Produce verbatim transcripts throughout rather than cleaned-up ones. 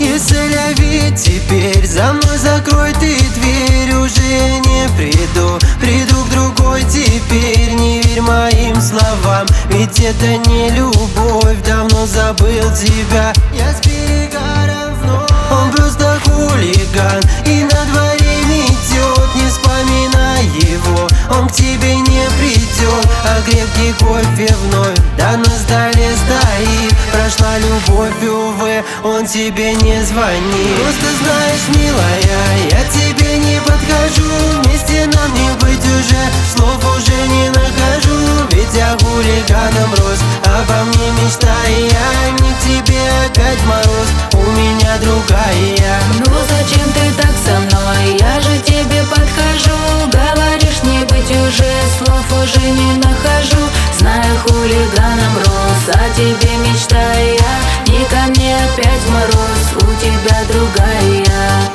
Селяви, теперь за мной закрой ты дверь. Уже не приду, приду к другой теперь. Не верь моим словам, ведь это не любовь. Давно забыл тебя, я с перегаром вновь. Он просто хулиган, и на дворе метет. Не вспоминай его, он к тебе не придет. А крепкий кофе вновь, да на столе стоит. Прошла любовь, увы, он тебе не звонит. Просто знаешь, милая, я тебе не подхожу. Вместе нам не быть уже, слов уже не нахожу. Ведь я хулиганом рос, обо мне мечтая. Не к тебе опять мороз, у меня другая. Ну зачем ты так со мной, я же тебе подхожу. Говоришь, не быть уже, слов уже не нахожу. Знаю, хулиганом рос, о тебе мечтая. Не ко мне опять мороз, у тебя другая.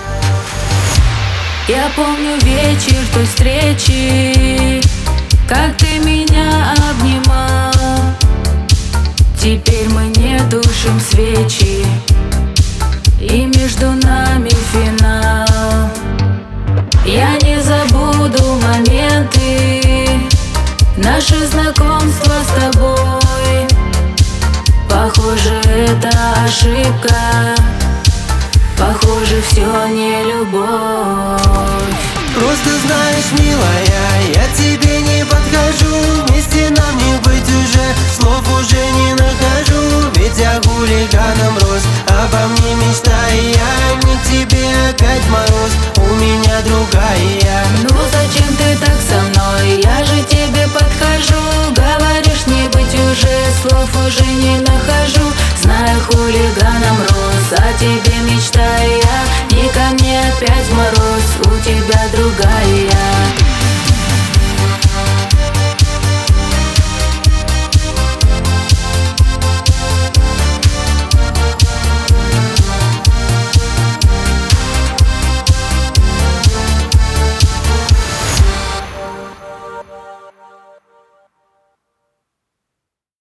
Я помню вечер той встречи, как ты меня обнимал. Теперь мы не тушим свечи, и между нами финал. Я не забуду моменты, наше знакомство с тобой. Похоже, это ошибка, похоже, все не любовь. Просто знаешь, милая, я тебе не подхожу. Вместе нам не быть уже, слов уже не нахожу. Ведь я хулиганом рос, обо мне мечтая. Не к тебе опять мороз, у меня другая. Ну зачем ты так со мной, я же тебе подхожу. Говоришь, не быть уже, слов уже не нахожу. Знаю, хулиганом рос, о тебе мечтая.